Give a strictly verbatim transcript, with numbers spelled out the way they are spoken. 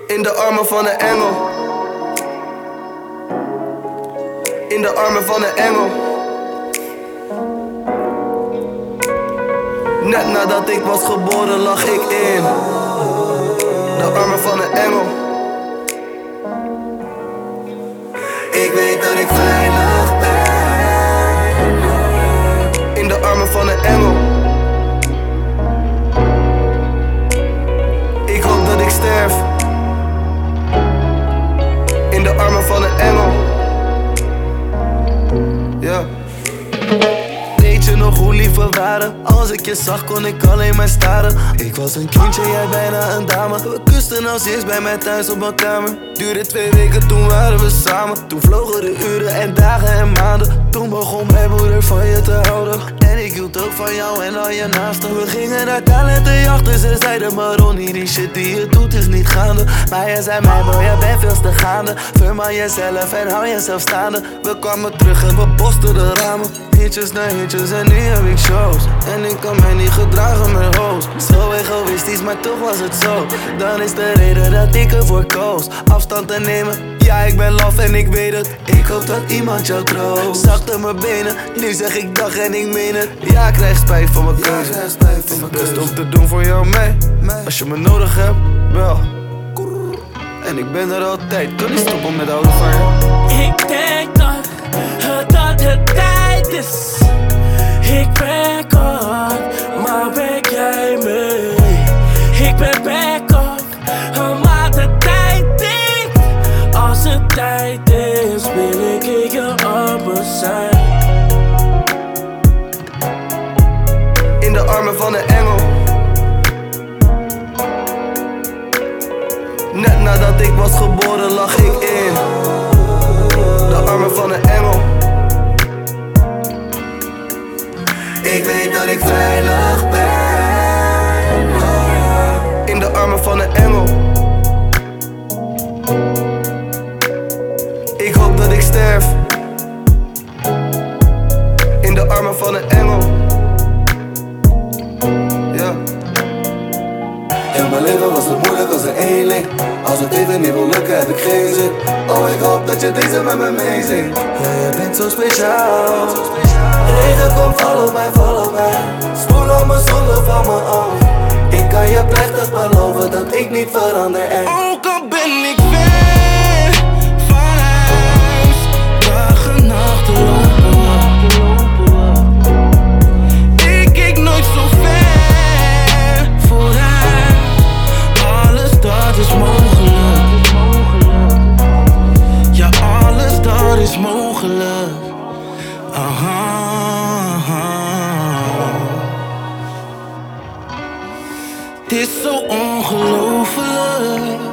In de armen van een engel. In de armen van een engel. Net nadat ik was geboren lag ik in de armen van een engel. Ik weet dat ik veilig ben in de armen van een engel. Ik hoop dat ik sterf in de armen van een engel. Ja. Weet je nog hoe lief we waren? Als ik je zag kon ik alleen maar staren. Ik was een kindje, jij bijna een dame. We kusten als eerst bij mij thuis op mijn kamer. Duurde twee weken, toen waren we samen. Toen vlogen de uren en dagen en maanden. Toen begon mijn moeder van je te houden. En ik hield ook van jou en al je naasten. We gingen naar talenten jachten, ze zeiden maar Ronnie, die shit die je doet is niet gaande. Maar jij zei mij bro, jij bent veel te gaande. Verman jezelf en hou jezelf staande. We kwamen terug en we bosten de ramen. Hitjes na hitjes en nu heb ik shows. En ik kan mij niet gedragen met hoes. Zo egoïstisch, maar toch was het zo. Dan is de reden dat ik ervoor koos afstand te nemen. Ja, ik ben laf en ik weet het. Ik hoop dat iemand jou troost. Zakte mijn benen, nu zeg ik dag en ik meen het. Ja, ik krijg spijt van mijn keuze. Het is best om te doen voor jou mee. Als je me nodig hebt, wel. En ik ben er altijd, kan niet stoppen met houden van je. Ik denk dat het, dat het tijd is. Ik werk hard, maar werk jij mee? Ik ben back off, maar de tijd dringt. Als het tijd is, wil ik in je armen zijn. In de armen van een engel. Net nadat ik was geboren lag ik in de armen van een engel. Ik weet dat ik veilig ben in de armen van een engel. Ik hoop dat ik sterf in de armen van een engel. Ja. In mijn leven was het moeilijk als een eenling. Als het even niet wil lukken heb ik geen zin. Oh, ik hoop dat je deze met me meezingt. Ja, je bent zo speciaal. Regen komt, follow mij, follow mij. Spoel al mijn zonde van me af. Ik kan je plechtig beloven dat ik niet verander en ook al ben ik ver van huis, dagen, nachten lopen. Ik kijk nooit zo ver vooruit. Alles dat is mogelijk. Ja, alles dat is mogelijk. Aha. Het is zo ongelooflijk.